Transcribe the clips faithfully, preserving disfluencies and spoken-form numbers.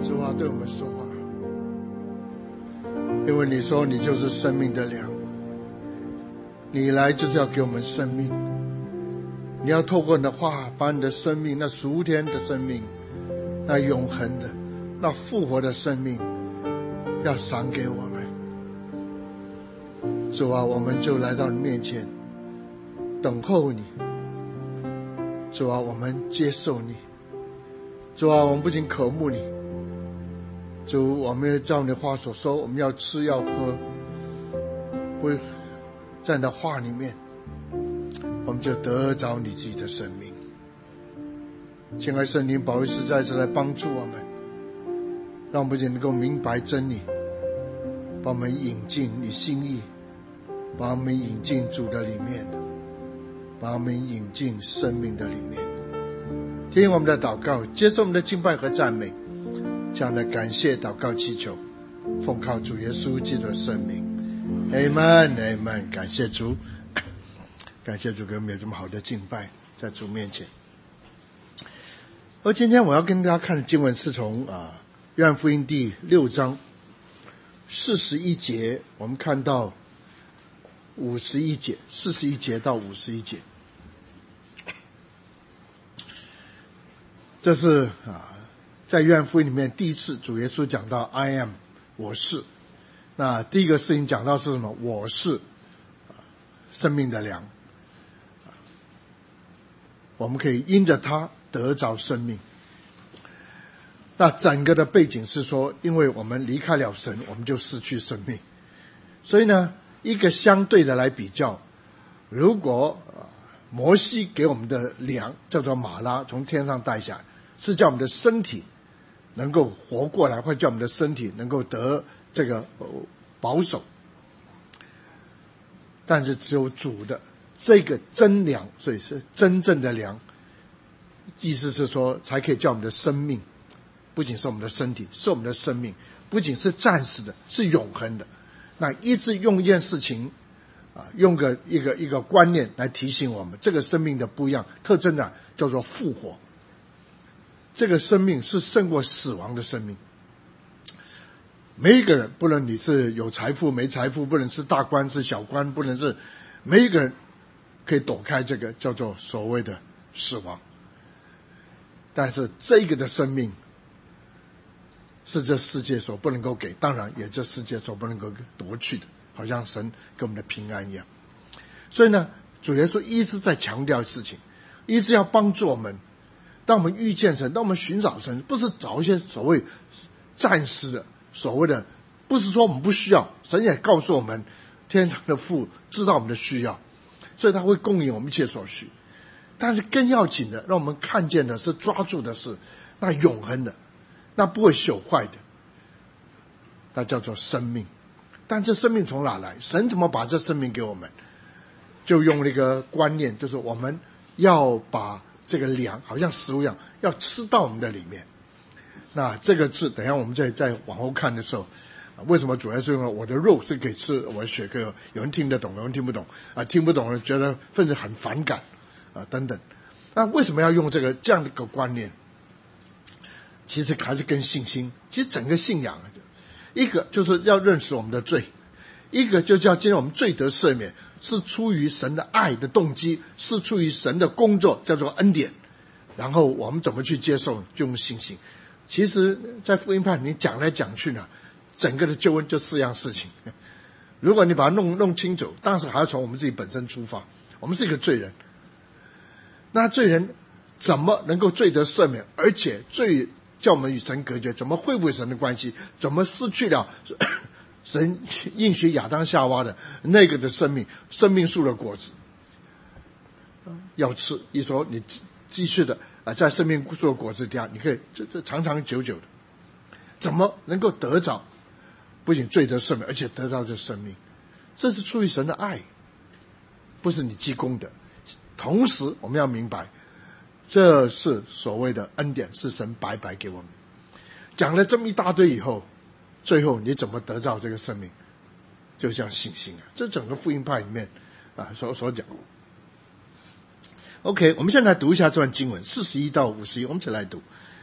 主啊，对我们说话，因为你说你就是生命的粮，你来就是要给我们生命，你要透过你的话把你的生命，那属天的生命，那永恒的那复活的生命要赏给我们。主啊，我们就来到你面前等候你。主啊，我们接受你。主啊，我们不仅渴慕你，主，我们要照你的话所说，我们要吃要喝，不在你的话里面，我们就得着你自己的生命。亲爱圣灵保惠师再次来帮助我们，让我们不仅能够明白真理，把我们引进你心意，把我们引进主的里面，把我们引进生命的里面。听我们的祷告，接受我们的敬拜和赞美，这样的感谢祷告祈求，奉靠主耶稣基督的圣名 Amen Amen。 感谢主，感谢主给我们有这么好的敬拜在主面前。而今天我要跟大家看的经文是从啊约翰福音第六章四十一节，我们看到五十一节，四十一节到五十一节。这是啊，在约翰福音里面第一次主耶稣讲到 I am 我是。那第一个事情讲到是什么？我是生命的粮，我们可以因着它得着生命。那整个的背景是说，因为我们离开了神，我们就失去生命。所以呢，一个相对的来比较，如果摩西给我们的粮叫做马拉，从天上带下来，是叫我们的身体能够活过来，或者叫我们的身体能够得这个保守。但是只有主的这个真粮，所以是真正的粮，意思是说才可以叫我们的生命，不仅是我们的身体，是我们的生命，不仅是暂时的，是永恒的。那一直用一件事情啊，用个一个一个观念来提醒我们，这个生命的不一样特征呢，叫做复活。这个生命是胜过死亡的生命。每一个人，不论你是有财富没财富，不论是大官是小官，不论是每一个人可以躲开这个叫做所谓的死亡。但是这个的生命是这世界所不能够给，当然也这世界所不能够夺去的，好像神给我们的平安一样。所以呢，主耶稣一直在强调事情，一直要帮助我们，当我们遇见神，当我们寻找神，不是找一些所谓暂时的，所谓的不是说我们不需要，神也告诉我们天上的父知道我们的需要，所以他会供应我们一切所需。但是更要紧的，让我们看见的是抓住的是那永恒的，那不会朽坏的，那叫做生命。但这生命从哪来？神怎么把这生命给我们？就用了一个观念，就是我们要把这个粮好像食物一样，要吃到我们的里面。那这个字等一下我们再再往后看的时候，为什么主要是用我的肉是可以吃，我的血可以喝？有人听得懂，有人听不懂啊，听不懂的觉得甚至很反感啊等等。那为什么要用这个这样的一个观念？其实还是跟信心，其实整个信仰，一个就是要认识我们的罪，一个就叫今天我们罪得赦免，是出于神的爱的动机，是出于神的工作，叫做恩典。然后我们怎么去接受，就用信心。其实在福音派你讲来讲去呢，整个的救恩就四样事情。如果你把它弄弄清楚，当时还要从我们自己本身出发，我们是一个罪人，那罪人怎么能够罪得赦免，而且罪叫我们与神隔绝，怎么恢复神的关系，怎么失去了神应许亚当夏娃的那个的生命，生命树的果子要吃。一说你继续的啊，在生命树的果子底下，你可以这这长长久久的，怎么能够得着不仅罪得赦免，而且得到这生命？这是出于神的爱，不是你积功德。同时我们要明白，这是所谓的恩典，是神白白给我们。讲了这么一大堆以后，最后你怎么得到这个生命？就像信心啊，这整个福音派里面啊所所讲。OK， 我们现在来读一下这段经文，四十一到五十一，我们一起来读。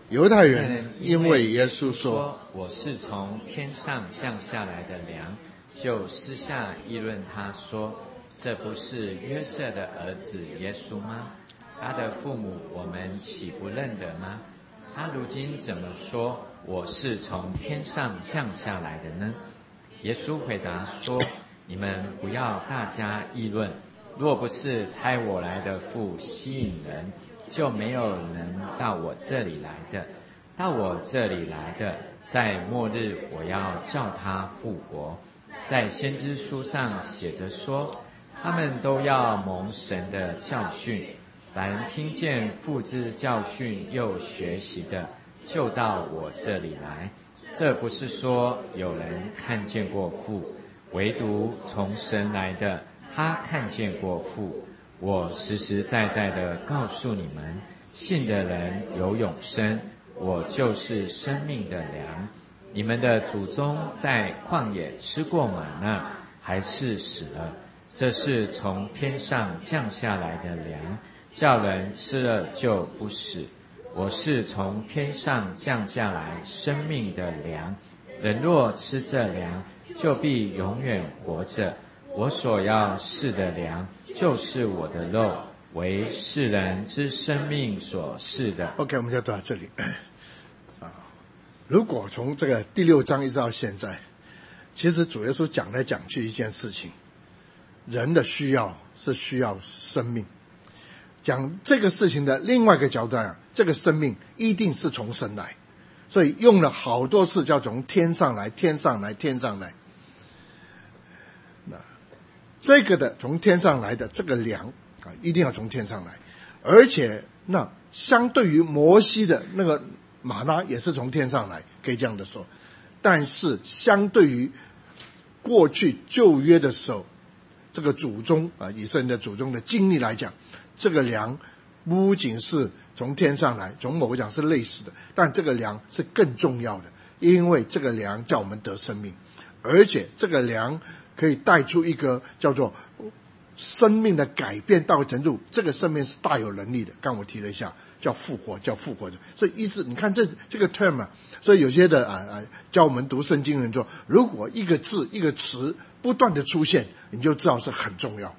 犹太人因为耶稣说我是从天上降下来的粮，就私下议论他说，这不是约瑟的儿子耶稣吗？他的父母我们岂不认得吗？他如今怎么说我是从天上降下来的呢？耶稣回答说，你们不要大家议论，若不是差我来的父吸引人，就没有人到我这里来的。到我这里来的，在末日我要叫他复活。在先知书上写着说，他们都要蒙神的教训，凡听见父之教训又学习的，就到我这里来。这不是说有人看见过父，唯独从神来的，他看见过父。我实实在在的告诉你们，信的人有永生，我就是生命的粮。你们的祖宗在旷野吃过玛纳，还是死了。这是从天上降下来的粮，叫人吃了就不死。我是从天上降下来生命的粮，人若吃这粮，就必永远活着。我所要赐的粮，就是我的肉，为世人之生命所赐的。 OK， 我们就到这里啊。如果从这个第六章一直到现在，其实主耶稣讲来讲去一件事情，人的需要是需要生命。讲这个事情的另外一个角度啊，这个生命一定是从神来，所以用了好多次叫从天上来，天上来，天上来。那这个的从天上来的这个粮啊，一定要从天上来，而且那相对于摩西的那个玛纳也是从天上来，可以这样的说。但是相对于过去旧约的时候，这个祖宗啊，以色列的祖宗的经历来讲，这个粮不仅是从天上来，从某个讲是类似的，但这个粮是更重要的，因为这个粮叫我们得生命，而且这个粮可以带出一个叫做生命的改变到程度，这个生命是大有能力的。刚我提了一下，叫复活，叫复活的。所以意思，你看这这个 term 啊，所以有些的啊啊教我们读圣经的人说，如果一个字一个词不断的出现，你就知道是很重要。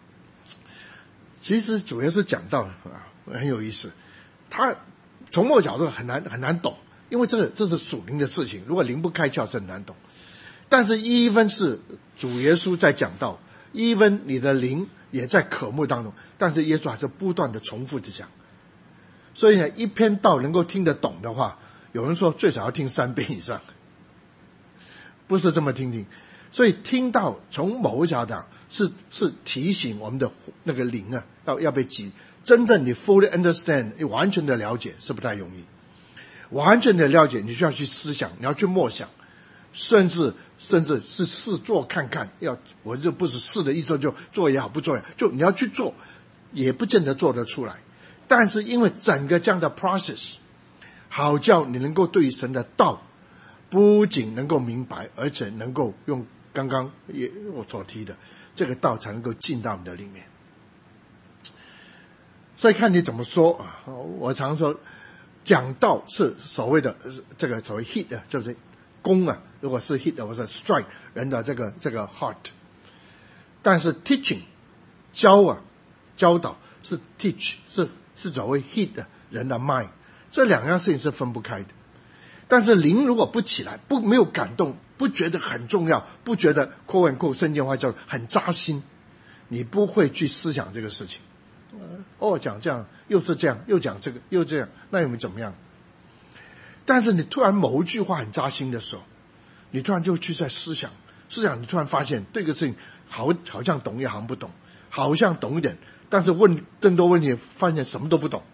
其实主要是讲到啊，很有意思，他从某个角度很难很难懂，因为这个这是属灵的事情，如果灵不开窍是很难懂。但是even是主耶稣在讲道，even你的灵也在渴慕当中，但是耶稣还是不断的重复着讲。所以呢，一篇道能够听得懂的话，有人说最少要听三遍以上，不是这么听听。所以听到从某个角度是是提醒我们的那个灵啊，要要被激，真正你 fully understand， 完全的了解是不太容易。完全的了解，你需要去思想，你要去默想，甚至甚至是试做看看。要我这不是试的意思，就做也好，不做也好，就你要去做，也不见得做得出来。但是因为整个这样的 process， 好叫你能够对于神的道不仅能够明白，而且能够用刚刚也我所提的这个道才能够进到你的里面。所以看你怎么说啊。我常说讲道是所谓的这个所谓 hit 的，就是攻啊，如果是 hit 或者 strike 人的这个这个 heart。但是 teaching 教啊教导是 teach 是是所谓 hit 的人的 mind， 这两样事情是分不开的。但是灵如果不起来，不没有感动，不觉得很重要，不觉得 quote unquote 圣经话叫很扎心，你不会去思想这个事情。哦，讲这样又是这样，又讲这个又这样，那有没有怎么样？但是你突然某一句话很扎心的时候，你突然就去在思想思想，你突然发现对个事情好好像懂一行不懂，好像懂一点，但是问更多问题发现什么都不懂。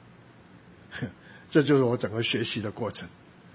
这就是我整个学习的过程。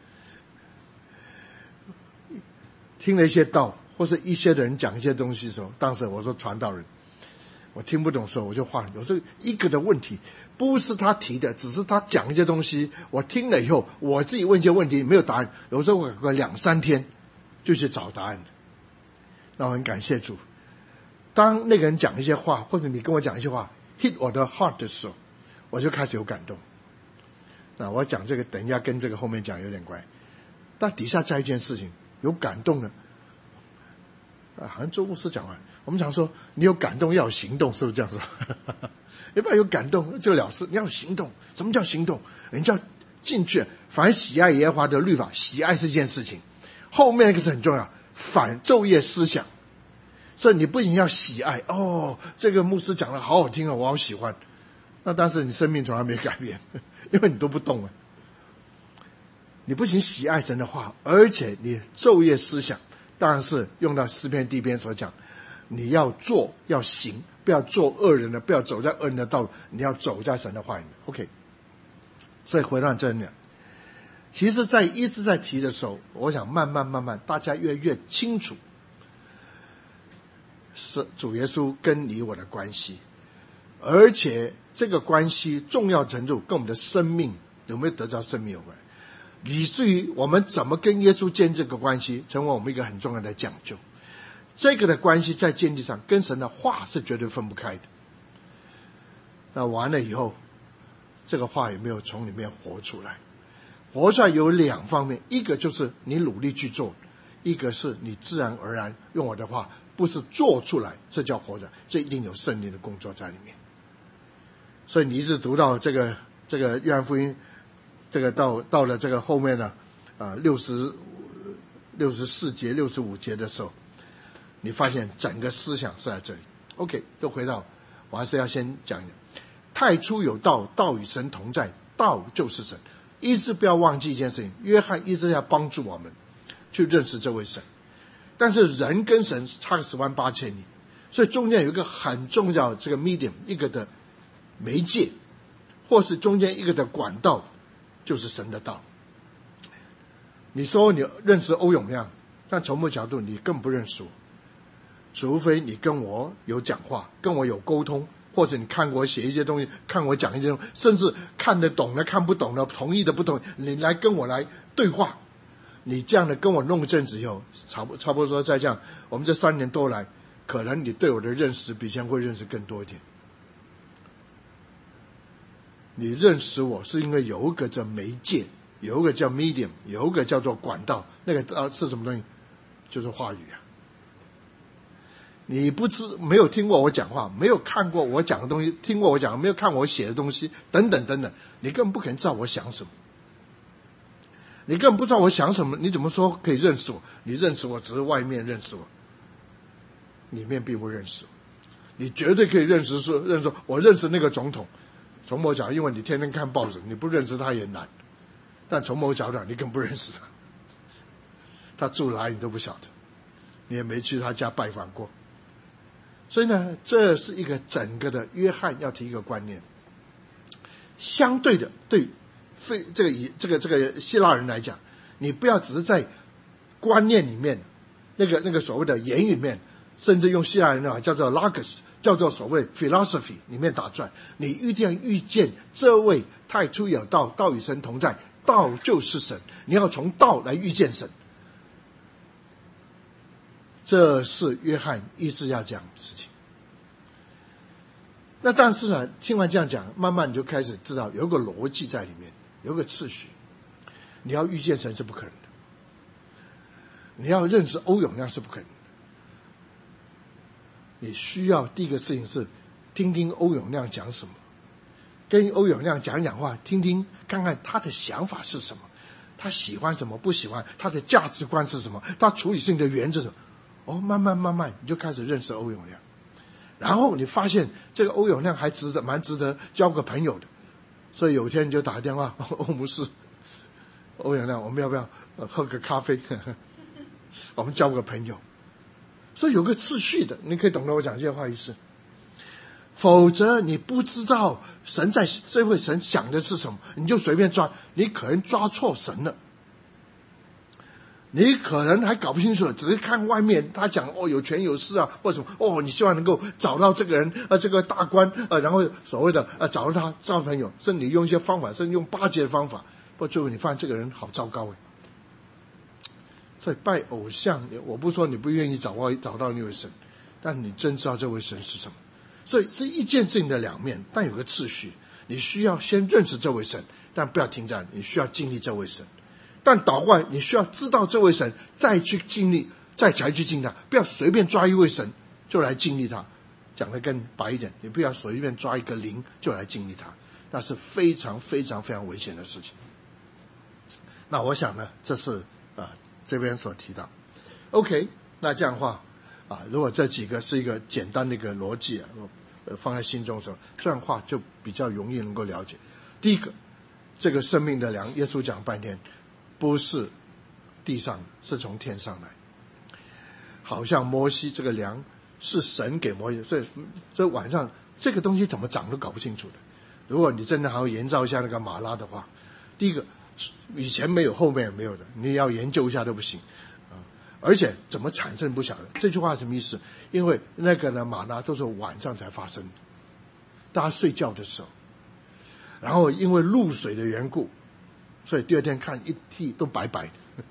听了一些道，或是一些人讲一些东西的时候，当时我说传道人，我听不懂的时候我就换。有时候一个的问题不是他提的，只是他讲一些东西，我听了以后我自己问一些问题没有答案，有时候我两三天就去找答案。那我很感谢主，当那个人讲一些话，或者你跟我讲一些话 hit 我的 heart 的时候，我就开始有感动。 那我讲这个等一下跟这个后面讲有点关，但底下再一件事情有感动的啊，好像周牧师讲完，我们讲说你有感动要有行动，是不是这样说？要不然有感动就了事，你要有行动。什么叫行动？人家进去，反喜爱耶和华的律法，喜爱是一件事情，后面那个是很重要，反昼夜思想。所以你不仅要喜爱，哦，这个牧师讲的好好听啊，我好喜欢。那但是你生命从来没改变，因为你都不动啊。你不仅喜爱神的话，而且你昼夜思想，当然是用到诗篇第一篇所讲，你要做要行，不要做恶人的，不要走在恶人的道路，你要走在神的话里面。 OK， 所以回到这里，其实在一直在提的时候，我想慢慢慢慢大家越来越清楚是主耶稣跟你我的关系，而且这个关系重要程度跟我们的生命有没有得到生命有关，以至于我们怎么跟耶稣建这个关系成为我们一个很重要的讲究。这个的关系在建立上跟神的话是绝对分不开的。那完了以后，这个话有没有从里面活出来？活出来有两方面，一个就是你努力去做，一个是你自然而然用我的话不是做出来，这叫活着，这一定有圣灵的工作在里面。所以你一直读到这个这个约翰福音，这个到到了这个后面呢，啊六十六十四节六十五节的时候，你发现整个思想是在这里。 OK， 都回到，我还是要先讲一讲，太初有道，道与神同在，道就是神。一直不要忘记一件事情，约翰一直要帮助我们去认识这位神，但是人跟神差个十万八千里，所以中间有一个很重要这个 medium， 一个的媒介，或是中间一个的管道，就是神的道。你说你认识欧永亮，但从某角度你更不认识我，除非你跟我有讲话，跟我有沟通，或者你看我写一些东西，看我讲一些东西，甚至看得懂的看不懂的，同意的不同意，你来跟我来对话。你这样的跟我弄一阵子以后，差不差不多说再这样，我们这三年多来，可能你对我的认识比以前会认识更多一点。你认识我是因为有一个叫媒介，有一个叫 medium， 有一个叫做管道，那个呃是什么东西？就是话语啊。你不知没有听过我讲话，没有看过我讲的东西，听过我讲，没有看我写的东西，等等等等，你根本不可能知道我想什么。你根本不知道我想什么，你怎么说可以认识我？你认识我只是外面认识我，里面并不认识我。你绝对可以认识说，认识说我认识那个总统。从某角度，因为你天天看报纸，你不认识他也难。但从某角度，你更不认识他，他住哪里你都不晓得，你也没去他家拜访过。所以呢，这是一个整个的约翰要提一个观念。相对的，对非这个以这个这个希腊人来讲，你不要只是在观念里面，那个那个所谓的言语里面，甚至用希腊人的话叫做 logos， 叫做所谓 philosophy 里面打转，你一定要遇见这位太初有道，道与神同在，道就是神，你要从道来遇见神。这是约翰一直要讲的事情。那但是呢，听完这样讲，慢慢你就开始知道有一个逻辑在里面，有一个次序。你要遇见神是不可能的，你要认识欧永亮是不可能的。你需要第一个事情是听听欧永亮讲什么，跟欧永亮讲讲话，听听看看他的想法是什么，他喜欢什么不喜欢，他的价值观是什么，他处理事情的原则是什么。哦，慢慢慢慢你就开始认识欧永亮，然后你发现这个欧永亮还值得蛮值得交个朋友的，所以有一天你就打电话，欧牧师，欧永亮，我们要不要、呃、喝个咖啡？我们交个朋友。所以有个次序的，你可以懂得我讲这些话意思。否则你不知道神在这位神想的是什么，你就随便抓，你可能抓错神了。你可能还搞不清楚，只是看外面他讲哦有权有势啊，或者什么哦，你希望能够找到这个人呃这个大官呃，然后所谓的呃找到他交朋友，甚至你用一些方法，甚至用巴结的方法，不过最后你发现这个人好糟糕诶。所以拜偶像，我不说你不愿意找到找到那位神，但你真知道这位神是什么。所以是一件事情的两面，但有个次序。 你需要先认识这位神，但不要停在你需要经历这位神。但祷告你需要知道这位神，再去经历，再才去经历他，不要随便抓一位神就来经历他。讲得更白一点，你不要随便抓一个灵就来经历他，那是非常非常非常危险的事情。那我想呢，这是啊这边所提到。OK， 那这样的话啊，如果这几个是一个简单的一个逻辑啊，呃放在心中的时候，这样的话就比较容易能够了解。第一个，这个生命的粮，耶稣讲半天，不是地上，是从天上来。好像摩西这个粮是神给摩西，所以所以晚上这个东西怎么长都搞不清楚的。如果你真的还要研造一下那个马拉的话，第一个以前没有，后面也没有的，你要研究一下都不行啊！而且怎么产生不晓得。这句话什么意思？因为那个呢马拉都是晚上才发生的，大家睡觉的时候，然后因为露水的缘故，所以第二天看一地都白白的。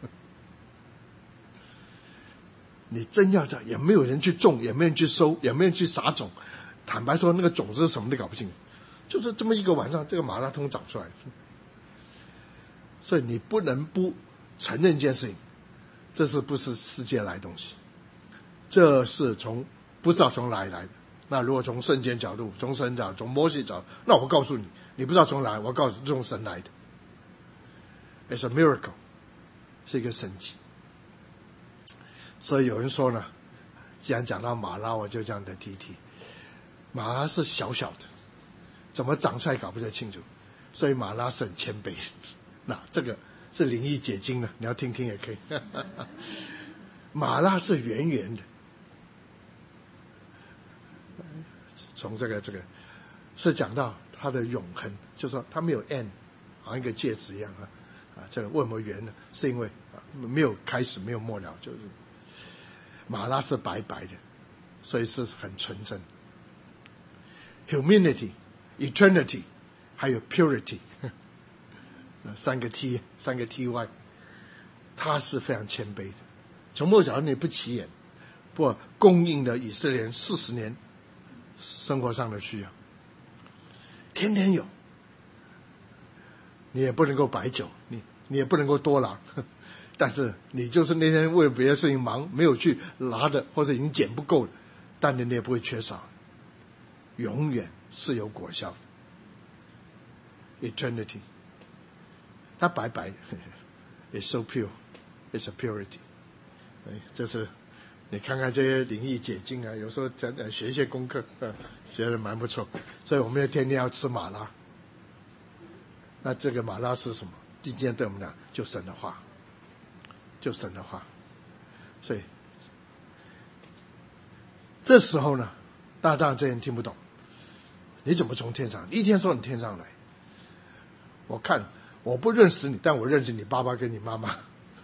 你真要这样，也没有人去种，也没有人去收，也没有人去撒种。坦白说，那个种子是什么都搞不清楚，就是这么一个晚上，这个马拉通长出来。所以你不能不承认一件事情，这是不是世界来的东西？这是从不知道从哪里来的。那如果从圣经角度，从神角度，从摩西角度，那我告诉你，你不知道从哪来，我告诉你，从神来的。It's a miracle， 是一个神迹。所以有人说呢，既然讲到马拉，我就这样的提提。马拉是小小的，怎么长出来搞不太清楚，所以马拉是很谦卑。那这个是灵异解经的，你要听听也可以。马拉是圆圆的，从这个这个是讲到它的永恒，就是说它没有 end， 好像一个戒指一样啊啊，这个为什么圆呢？是因为啊没有开始，没有末了，就是。马拉是白白的，所以是很纯正。Humanity, eternity， 还有 purity， 三个 T， 三个 T Y， 他是非常谦卑的。从末角你不起眼，不过供应了以色列人四十年生活上的需要，天天有。你也不能够白酒，你你也不能够多拿。但是你就是那天为别的事情忙，没有去拿的，或者已经捡不够了，但你也不会缺少，永远是有果效的。Eternity， 它白白的 ，It's so pure, it's a purity。这是你看看这些灵异解经啊，有时候在学一些功课，啊，学得蛮不错。所以我们要天天要吃马拉。那这个马拉是什么？今天对我们讲，就神的话。就神的话，所以这时候呢，大当这人听不懂，你怎么从天上？你一天说你天上来，我看我不认识你，但我认识你爸爸跟你妈妈，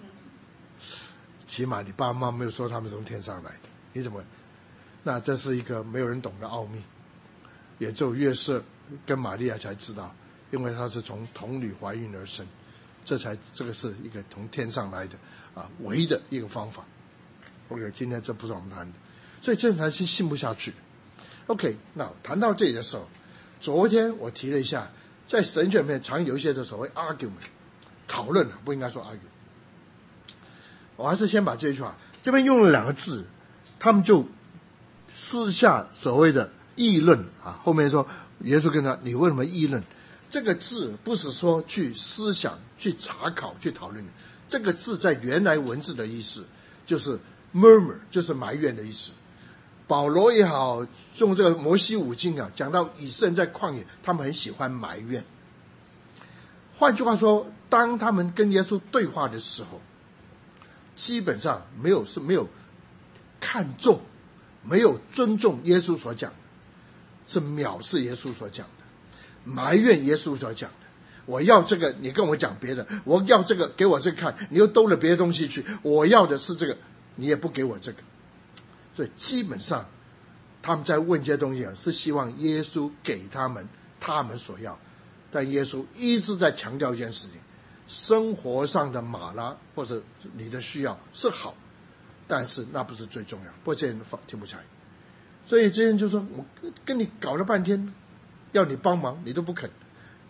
起码你爸妈没有说他们从天上来，你怎么？那这是一个没有人懂的奥秘，也只有约瑟跟玛利亚才知道，因为他是从童女怀孕而生，这才这个是一个从天上来的。啊，唯一的一个方法。OK， 今天这不是我们谈的，所以这才是信不下去。OK， 那谈到这里的时候，昨天我提了一下，在神学里面常有一些的所谓 argument 讨论，不应该说 argue。我还是先把这句话，这边用了两个字，他们就私下所谓的议论啊。后面说耶稣跟他，你为什么议论？这个字不是说去思想、去查考、去讨论。这个字在原来文字的意思就是 murmur， 就是埋怨的意思。保罗也好，用这个摩西五经啊，讲到以色列人在旷野，他们很喜欢埋怨。换句话说，当他们跟耶稣对话的时候，基本上没有是没有看重，没有尊重耶稣所讲的，是藐视耶稣所讲的，埋怨耶稣所讲的。我要这个，你跟我讲别的；我要这个，给我这个看，你又兜了别的东西去。我要的是这个，你也不给我这个。所以基本上他们在问这些东西啊，是希望耶稣给他们他们所要。但耶稣一直在强调一件事情：生活上的马拉或者你的需要是好，但是那不是最重要。不过这些人听不起来，所以这些人就说：我跟你搞了半天，要你帮忙，你都不肯。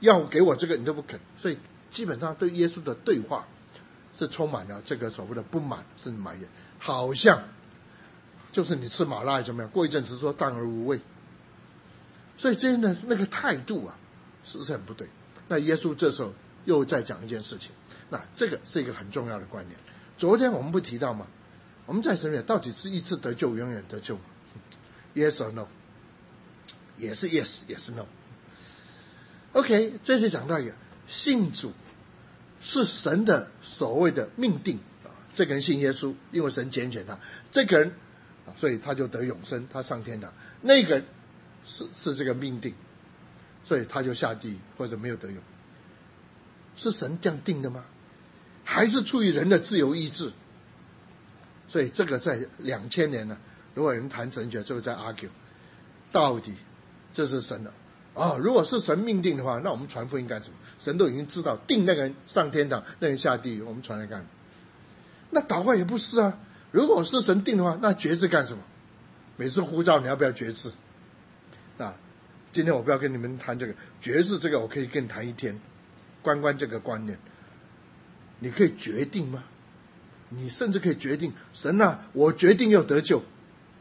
要给我这个你都不肯，所以基本上对耶稣的对话是充满了这个所谓的不满甚至埋怨，好像就是你吃麻辣怎么样，过一阵子说淡而无味，所以这样的那个态度啊是是很不对。那耶稣这时候又在讲一件事情，那这个是一个很重要的观念。昨天我们不提到吗？我们在神面到底是一次得救永远得救吗？ Yes or no？ 也是 yes 也是 no。 OK， 这次讲到一个信主是神的所谓的命定，这个人信耶稣，因为神拣选他，这个人所以他就得永生，他上天堂。那个人是是这个命定，所以他就下地狱或者没有得永。是神这样定的吗？还是出于人的自由意志？所以这个在两千年了，如果有人谈神学，就会在 argue 到底这是神的哦。如果是神命定的话，那我们传福音干什么？神都已经知道定那个人上天堂，那个人下地狱，我们传来干什么？那祷告也不是啊。如果是神定的话，那决志干什么？每次呼召你要不要决志？那今天我不要跟你们谈这个决志，这个我可以跟你谈一天。关关这个观念，你可以决定吗？你甚至可以决定，神啊，我决定要得救。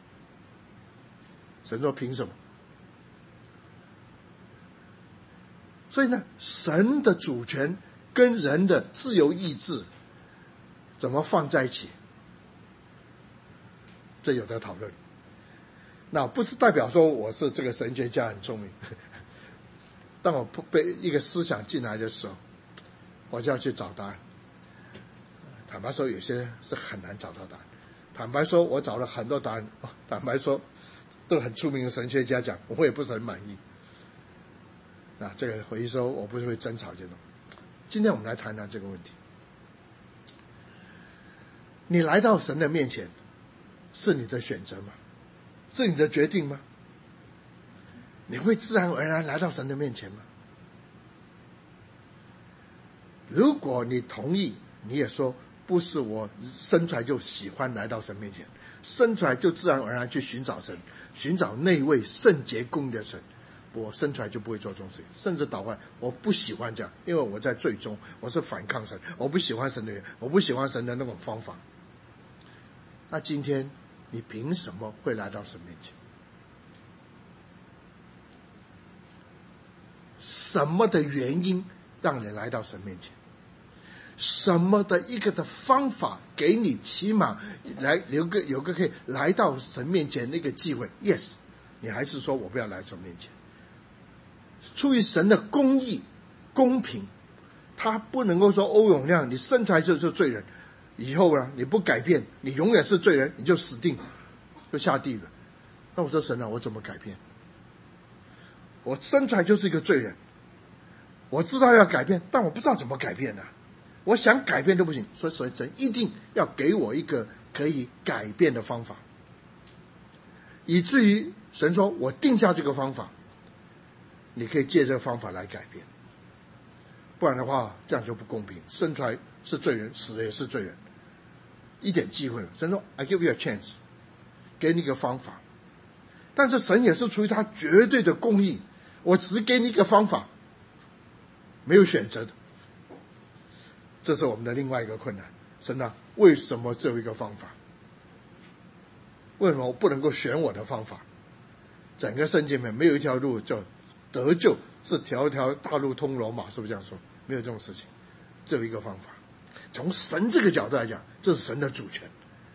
神说凭什么？所以呢，神的主权跟人的自由意志怎么放在一起，这有得讨论。那不是代表说我是这个神学家很聪明，当我被一个思想进来的时候，我就要去找答案。坦白说，有些是很难找到答案。坦白说，我找了很多答案，坦白说都很出名的神学家讲，我也不是很满意。那这个回收我不是会争吵这种。今天我们来谈谈这个问题。你来到神的面前，是你的选择吗？是你的决定吗？你会自然而然来到神的面前吗？如果你同意，你也说不是我生出来就喜欢来到神面前，生出来就自然而然去寻找神，寻找那位圣洁公义的神，我生出来就不会做这种事情。甚至祷告，我不喜欢这样，因为我在最终我是反抗神，我不喜欢神的人，我不喜欢神的那种方法。那今天你凭什么会来到神面前？什么的原因让你来到神面前？什么的一个的方法给你起码来有个有个可以来到神面前那个机会 ？Yes， 你还是说我不要来神面前？出于神的公义、公平，他不能够说欧永亮你生出来就是罪人，以后呢你不改变，你永远是罪人，你就死定，就下地狱了。那我说神啊，我怎么改变？我生出来就是一个罪人，我知道要改变，但我不知道怎么改变啊。我想改变都不行，所以所以神一定要给我一个可以改变的方法，以至于神说我定下这个方法，你可以借这个方法来改变，不然的话这样就不公平。生出来是罪人，死了也是罪人，一点机会了。神说 I give you a chance， 给你一个方法，但是神也是出于他绝对的公义，我只给你一个方法，没有选择的。这是我们的另外一个困难。神啊，为什么只有一个方法？为什么我不能够选我的方法？整个圣经里面没有一条路叫得救是条条大路通罗马，是不是这样说？没有这种事情，只有一个方法。从神这个角度来讲，这是神的主权，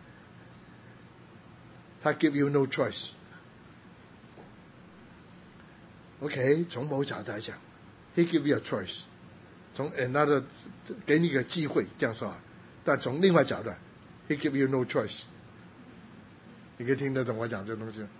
他 give you no choice。 OK， 从某角度来讲 He give you a choice， 从 another 给你一个机会，这样说啊。但从另外角度 He give you no choice。 你可以听得懂我讲这个东西吗？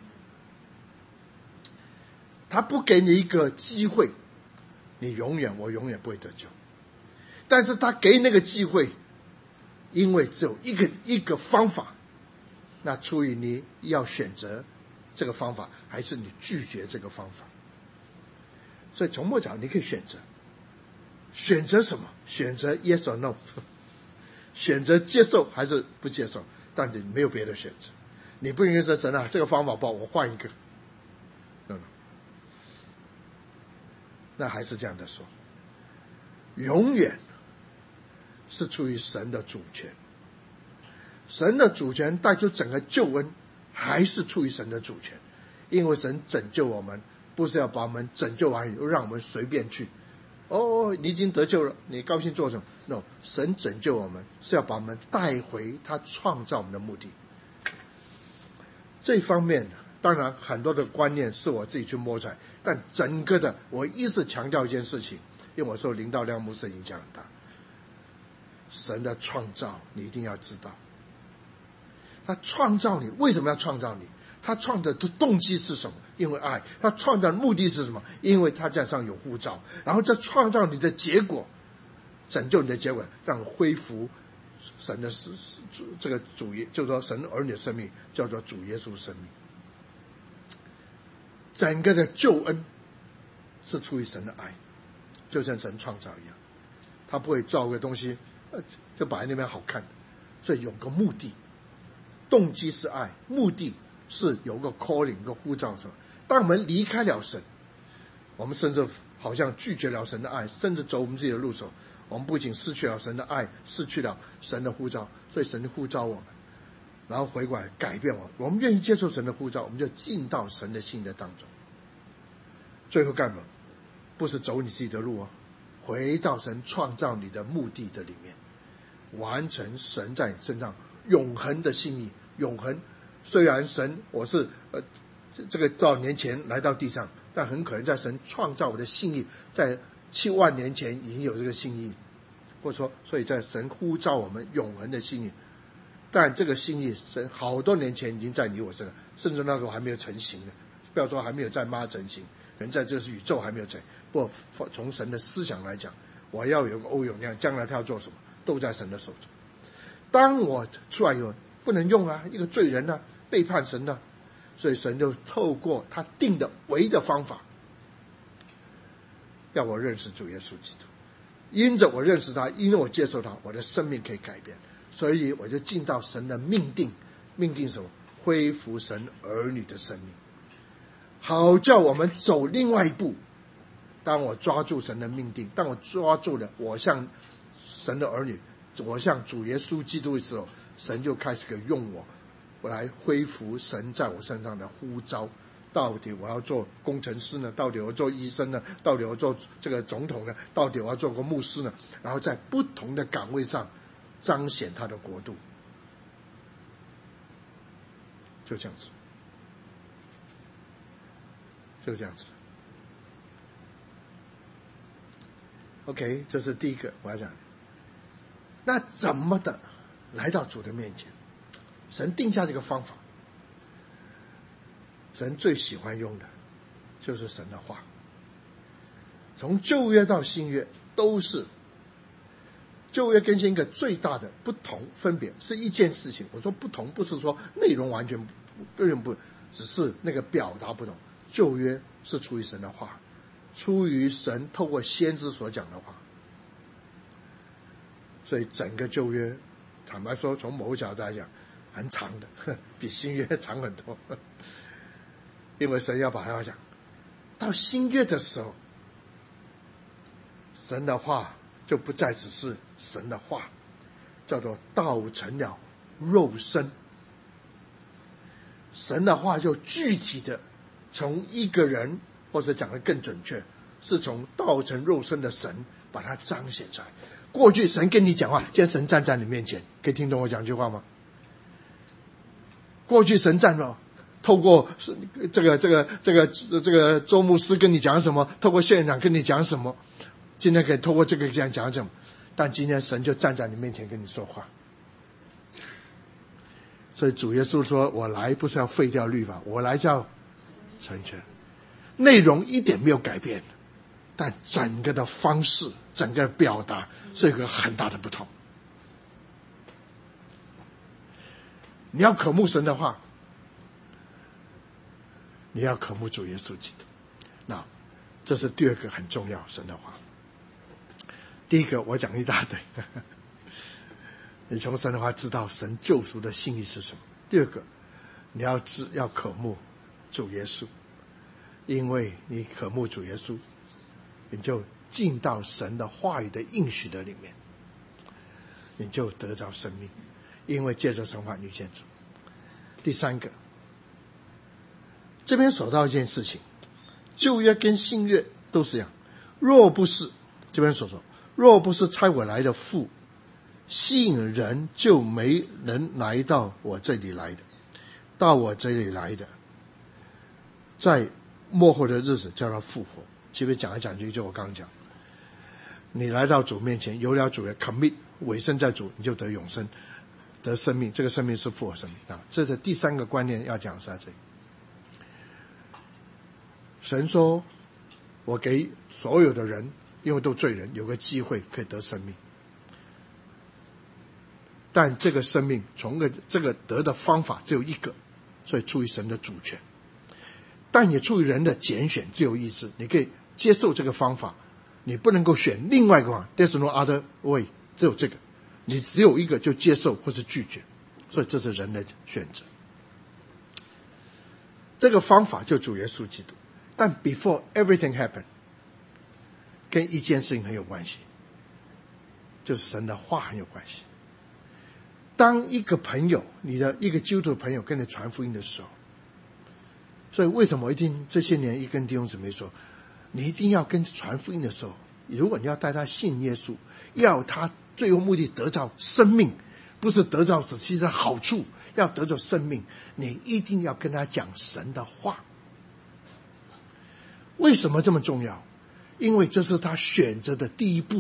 他不给你一个机会，你永远我永远不会得救。但是他给你那个机会，因为只有一个一个方法，那出于你要选择这个方法，还是你拒绝这个方法。所以从末讲你可以选择，选择什么？选择 yes or no， 选择接受还是不接受，但是没有别的选择。你不应该说神啊，这个方法不好，我换一个。嗯， 那还是这样的说，永远是出于神的主权。神的主权带出整个救恩，还是出于神的主权。因为神拯救我们，不是要把我们拯救完以后让我们随便去。哦，你已经得救了，你高兴做什么 ？No， 神拯救我们是要把我们带回他创造我们的目的。这方面当然很多的观念是我自己去摸出来，但整个的我一直强调一件事情，因为我受林道亮牧师影响很大。神的创造你一定要知道，他创造你为什么要创造你？他创造的动机是什么？因为爱。他创造的目的是什么？因为他加上有呼召。然后这创造你的结果，拯救你的结果，让恢复神的这个主耶，就是说神儿女的生命，叫做主耶稣生命。整个的救恩是出于神的爱，就像神创造一样，他不会造个东西就摆在那边好看，所以有个目的，动机是爱，目的是有个 calling 个呼召。什么？当我们离开了神，我们甚至好像拒绝了神的爱，甚至走我们自己的路走，我们不仅失去了神的爱，失去了神的呼召。所以神呼召我们，然后回过来改变我们，我们愿意接受神的呼召，我们就进到神的心的当中。最后干嘛？不是走你自己的路哦，回到神创造你的目的的里面，完成神在你身上永恒的心意。永恒，虽然神我是呃这个多少年前来到地上，但很可能在神创造我的心意，在七万年前已经有这个心意，或者说，所以在神呼召我们永恒的心意。但这个心意，神好多年前已经在你我身上，甚至那时候还没有成型的，不要说还没有在妈成型，可能在这个宇宙还没有成。不过从神的思想来讲，我要有个欧永亮，将来他要做什么，都在神的手中。当我出来以后，不能用啊，一个罪人啊，背叛神啊，所以神就透过他定的唯一的方法，要我认识主耶稣基督。因着我认识他，因为我接受他，我的生命可以改变，所以我就进到神的命定。命定什么？恢复神儿女的生命，好叫我们走另外一步。当我抓住神的命定，当我抓住了我像神的儿女，我像主耶稣基督的时候，神就开始给用我，我来恢复神在我身上的呼召。到底我要做工程师呢？到底我要做医生呢？到底我要做这个总统呢？到底我要做个牧师呢？然后在不同的岗位上彰显他的国度，就这样子，就这样子。OK， 这是第一个我要讲。那怎么的来到主的面前？神定下这个方法，神最喜欢用的就是神的话。从旧约到新约都是，旧约跟新约最大的不同分别是一件事情。我说不同不是说内容完全不不不，只是那个表达不同。旧约是出于神的话，出于神透过先知所讲的话，所以整个旧约坦白说从某个角度来讲很长的，比新约长很多。因为神要把它讲到新约的时候，神的话就不再只是神的话，叫做道成了肉身。神的话就具体的从一个人，或者讲得更准确，是从道成肉身的神把它彰显出来。过去神跟你讲话，现在神站在你面前，可以听懂我讲句话吗？过去神站了，透过这个这个这个这个周牧师跟你讲什么，透过县长跟你讲什么，今天可以透过这个这样讲什么，但今天神就站在你面前跟你说话。所以主耶稣说，我来不是要废掉律法，我来是要成全。内容一点没有改变，但整个的方式，整个表达是有个很大的不同。你要渴慕神的话，你要渴慕主耶稣基督。那这是第二个很重要，神的话。第一个我讲一大堆，呵呵，你从神的话知道神救赎的心意是什么。第二个，你要知要渴慕主耶稣，因为你渴慕主耶稣， 你就进到神的话语的应许的里面，你就得着生命，因为借着神话你见主。第三个，这边说到一件事情，旧约跟新约都是一样，若不是这边所说，若不是差我来的父吸引人，就没人来到我这里来的，到我这里来的，在末后的日子叫他复活。这边讲来讲去就我刚刚讲，你来到主面前，有了主的 commit 委身在主，你就得永生，得生命，这个生命是复活生命啊！这是第三个观念要讲在这里。神说我给所有的人，因为都罪人，有个机会可以得生命，但这个生命从个这个得的方法只有一个，所以出于神的主权，但也出于人的拣选自由意志，你可以接受这个方法，你不能够选另外一个方法。 There's no other way， 只有这个，你只有一个，就接受或是拒绝，所以这是人的选择。这个方法就主耶稣基督，但 before everything happened， 跟一件事情很有关系，就是神的话很有关系。当一个朋友，你的一个基督徒朋友跟你传福音的时候，所以为什么一定这些年一跟弟兄姊妹说，你一定要跟传福音的时候，如果你要带他信耶稣，要他最后目的得到生命，不是得到实际的好处，要得到生命，你一定要跟他讲神的话。为什么这么重要？因为这是他选择的第一步。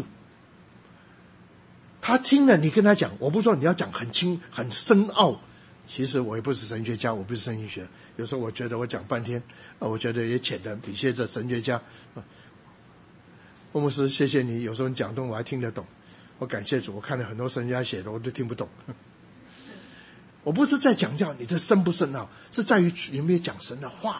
他听了你跟他讲，我不说你要讲很轻很深奥，其实我也不是神学家，我不是神经学，有时候我觉得我讲半天，我觉得也浅的比些这神学家。欧牧师，谢谢你，有时候你讲东我还听得懂，我感谢主，我看了很多神学家写的我都听不懂。我不是在讲教你这深不深奥，是在于有没有讲神的话。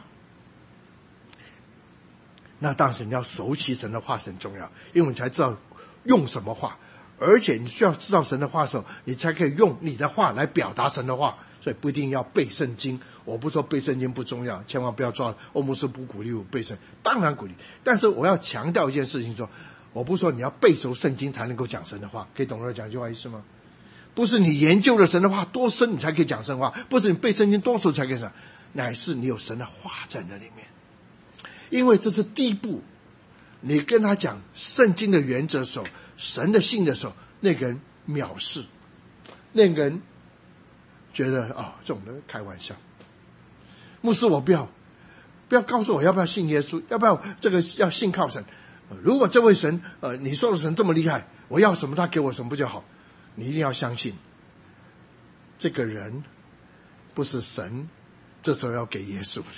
那当然你要熟悉神的话是很重要，因为你才知道用什么话，而且你需要知道神的话的时候，你才可以用你的话来表达神的话。所以不一定要背圣经，我不说背圣经不重要，千万不要抓欧牧师不鼓励我背圣经，当然鼓励，但是我要强调一件事情说，我不说你要背熟圣经才能够讲神的话，可以懂得讲这句话意思吗？不是你研究了神的话多深你才可以讲神话，不是你背圣经多熟才可以讲，乃是你有神的话在那里面。因为这是第一步，你跟他讲圣经的原则的时候，神的信的时候，那个人藐视，那个人觉得哦，这种人开玩笑。牧师，我不要不要告诉我要不要信耶稣，要不要这个要信靠神。如果这位神呃你说的神这么厉害，我要什么他给我什么不就好？你一定要相信这个人不是神，这时候要给耶稣的。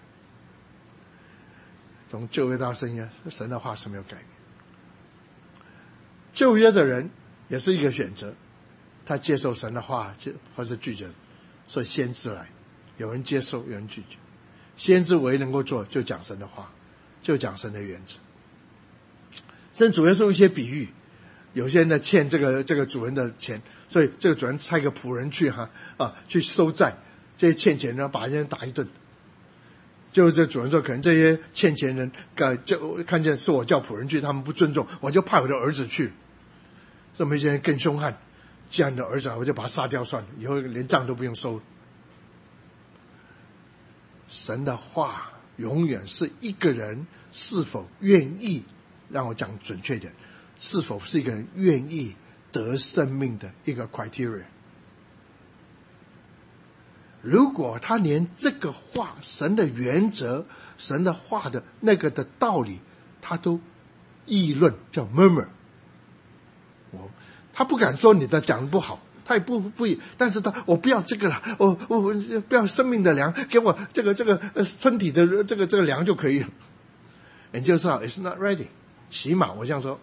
从旧约到新约，神的话是没有改变。旧约的人也是一个选择，他接受神的话或是拒绝，所以先知来，有人接受有人拒绝。先知唯一能够做就讲神的话，就讲神的原则。甚至主耶稣一些比喻，有些人呢欠这个这个主人的钱，所以这个主人差一个仆人去哈啊去收债，这些欠钱呢把人家打一顿。就这主人说，可能这些欠钱人就看见是我叫仆人去，他们不尊重，我就派我的儿子去。这么一些人更凶悍，这样的儿子我就把他杀掉算了，以后连账都不用收。神的话永远是一个人是否愿意，让我讲准确点，是否是一个人愿意得生命的一个 criteria。如果他连这个话，神的原则，神的话的那个的道理，他都议论，叫 murmur， 我他不敢说你的讲的不好，他也不不，但是他我不要这个了，我我不要生命的粮，给我这个这个呃身体的这个这个粮就可以了。也就是说 ，it's not ready。起码我这样说，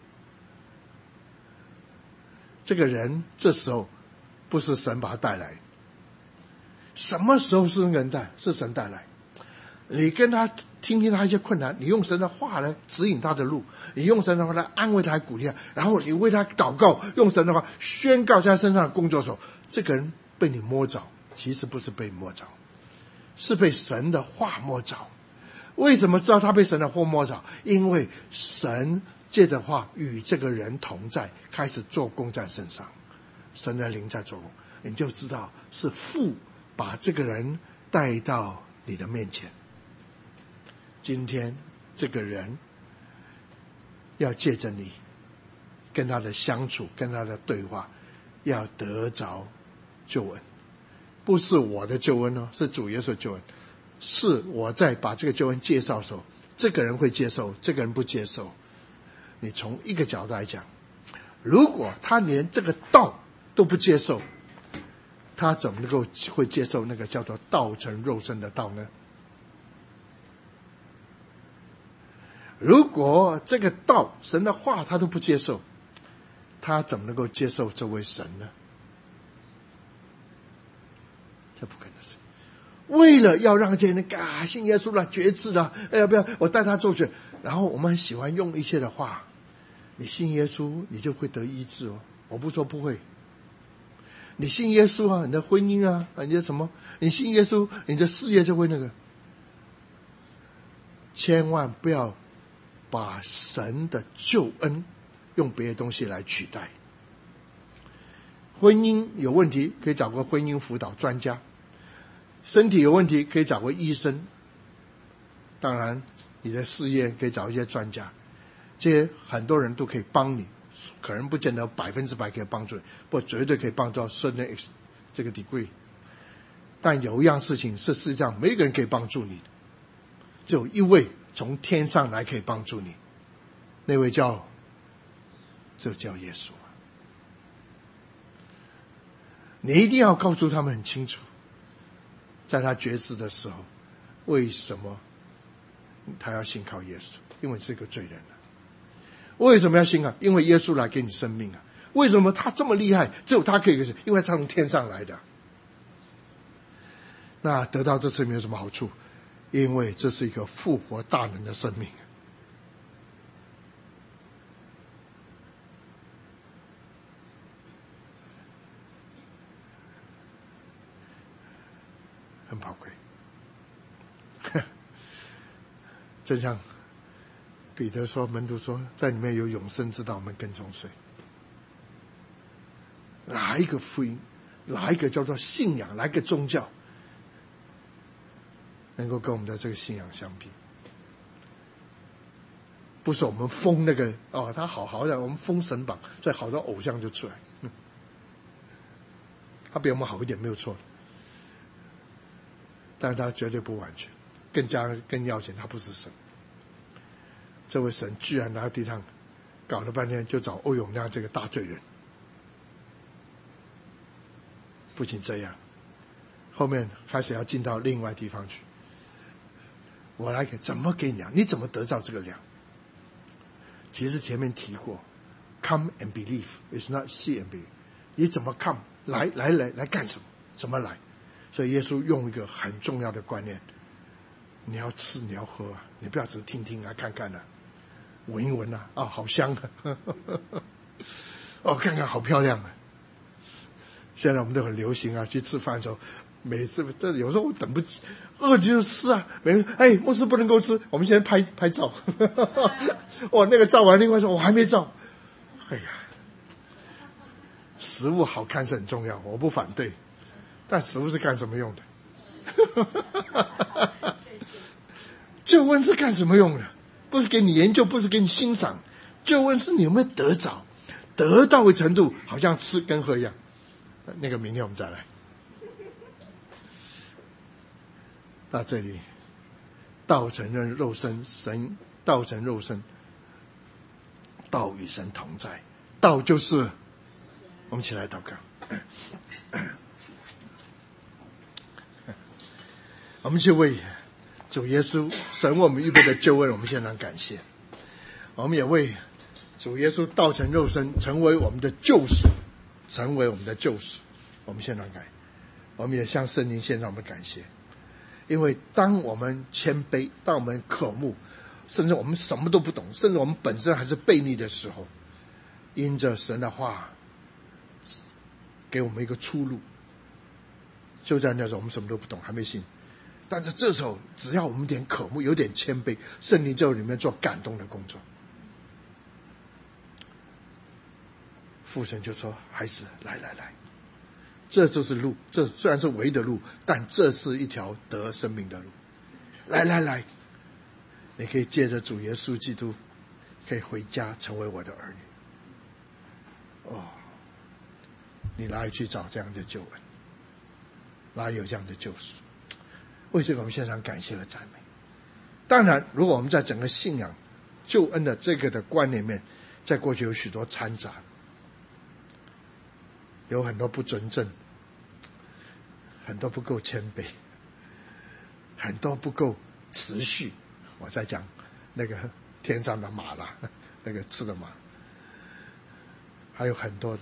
这个人这时候不是神把他带来。什么时候是人带？是神带来。你跟他听听他一些困难，你用神的话来指引他的路，你用神的话来安慰他、鼓励他，然后你为他祷告，用神的话宣告在他身上的工作的时候，这个人被你摸着，其实不是被摸着，是被神的话摸着。 为什么知道他被神的祸摸着？因为神借着话与这个人同在，开始做工在身上，神的灵在做工，你就知道是父把这个人带到你的面前。今天这个人要借着你跟他的相处，跟他的对话，要得着救恩。不是我的救恩哦，是主耶稣的救恩。是我在把这个救恩介绍的时候，这个人会接受，这个人不接受。你从一个角度来讲，如果他连这个道都不接受，他怎么能够会接受那个叫做道成肉身的道呢？如果这个道，神的话他都不接受，他怎么能够接受这位神呢？这不可能是。为了要让这些人啊信耶稣了，决志了，哎呀不要，我带他做决，然后我们很喜欢用一切的话，你信耶稣你就会得医治哦，我不说不会。你信耶稣啊，你的婚姻啊，你的什么，你信耶稣你的事业就会那个。千万不要把神的救恩用别的东西来取代。婚姻有问题可以找个婚姻辅导专家，身体有问题可以找个医生，当然你的事业可以找一些专家，这些很多人都可以帮你，可能不见得百分之百可以帮助你，不绝对可以帮助到 certain 这个 degree。 但有一样事情是世界上没有人可以帮助你的，只有一位从天上来可以帮助你，那位叫这叫耶稣。你一定要告诉他们很清楚，在他决志的时候，为什么他要信靠耶稣？因为是个罪人啊。为什么要信啊？因为耶稣来给你生命啊。为什么他这么厉害？只有他可以，因为他从天上来的。那得到这生命有什么好处？因为这是一个复活大能的生命。很宝贵。正像彼得说，门徒说，在里面有永生之道，我们跟从谁？哪一个福音，哪一个叫做信仰，哪一个宗教能够跟我们的这个信仰相比？不是我们封那个哦，他好好的，我们封神榜，所以好多偶像就出来。嗯、他比我们好一点没有错，但是他绝对不完全，更加更要紧，他不是神。这位神居然来到地上，搞了半天就找欧永亮这个大罪人。不仅这样，后面开始要进到另外地方去。我来给怎么给你粮？你怎么得到这个粮？其实前面提过 ，come and believe is not see and believe。你怎么 come 来来来来干什么？怎么来？所以耶稣用一个很重要的观念：你要吃，你要喝啊，你不要只是听听啊、看看啊、闻一闻啊，啊，好香啊！哦，看看好漂亮啊！现在我们都很流行啊，去吃饭的时候，每次这有时候我等不及，饿就是吃啊。每个人哎，牧师不能够吃，我们先拍拍照。哇，那个照完，另外说我还没照。哎呀，食物好看是很重要，我不反对，但食物是干什么用的？救恩是干什么用的？不是给你研究，不是给你欣赏，救恩是你有没有得着，得到的程度，好像吃跟喝一样。那个明天我们再来。到这里，道成肉身，神道成肉身，道与神同在，道就是我们起来祷告。我们去为主耶稣神为我们预备的救恩，我们献上感谢。我们也为主耶稣道成肉身，成为我们的救赎，成为我们的救赎，我们献上感。我们也向圣灵献上我们的感谢。因为当我们谦卑，当我们渴慕，甚至我们什么都不懂，甚至我们本身还是悖逆的时候，因着神的话给我们一个出路。就在那时候我们什么都不懂，还没信， 但是这时候只要我们点渴慕，有点谦卑，圣灵就里面做感动的工作。父神就说：孩子，来来来，这就是路，这虽然是唯一的路，但这是一条得生命的路。来来来，你可以借着主耶稣基督可以回家成为我的儿女。哦，你哪里去找这样的救恩？哪里有这样的救赎？为这个我们献上感谢和赞美。当然如果我们在整个信仰救恩的这个的观念里面，在过去有许多掺杂，有很多不纯正，很多不够谦卑，很多不够持续。我在讲那个天上的马啦，那个吃的马，还有很多的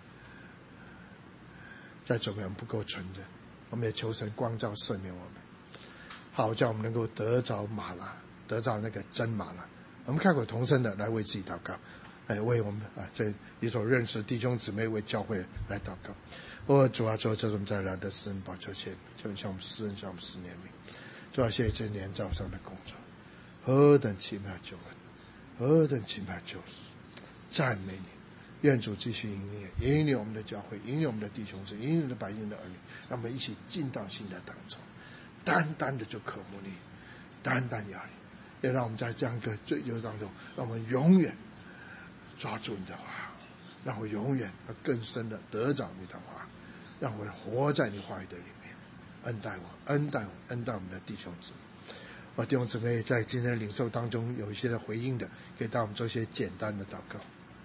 在左边不够纯正。我们也求神光照赦免我们，好叫我们能够得着马啦，得着那个真马啦。我们开口同声的来为自己祷告，哎，为我们啊这一所认识弟兄姊妹为教会来祷告。哦，主啊，主啊，这是我们在来的施恩宝求谢，求你向我们施恩，向我们施怜悯。主啊，谢谢这年早上的工作，何等奇妙救恩，何等奇妙救赎，赞美你。愿主继续引领引领我们的教会，引领我们的弟兄姊妹，引领我们的百姓的儿女，让我们一起进到新的当中，单单的就渴慕你，单单要你，也让我们在这样一个追求当中，让我们永远抓住你的话，让我永远更深的得着你的话，让我活在你话语的里面。恩待我，恩待我，恩待我们的弟兄姊妹。我弟兄姊妹在今天的领受当中有一些的回应的，可以带我们做一些简单的祷告。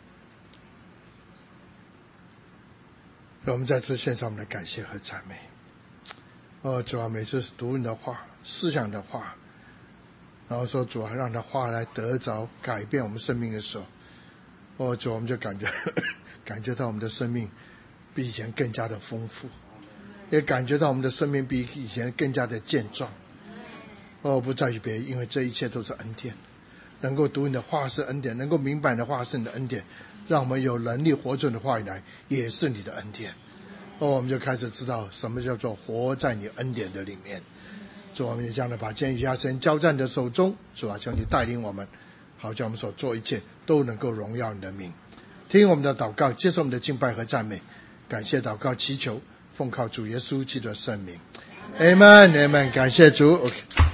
我们再次献上我们的感谢和赞美。哦，主啊，每次读你的话，思想的话，然后说主啊，让你的话来得着改变我们生命的时候，哦，主，我们就感觉感觉到我们的生命比以前更加的丰富，也感觉到我们的生命比以前更加的健壮。哦，不在于别，因为这一切都是恩典。能够读你的话是恩典，能够明白你的话是你的恩典，让我们有能力活出你的话语来也是你的恩典。哦，我们就开始知道什么叫做活在你恩典的里面。主，我们也这样的把监狱加深交在你的手中。主啊，求你带领我们，好叫我们所做一切都能够荣耀你的名。听我们的祷告，接受我们的敬拜和赞美，感谢祷告祈求，奉靠主耶稣基督的圣名。Amen Amen， 感谢主。OK。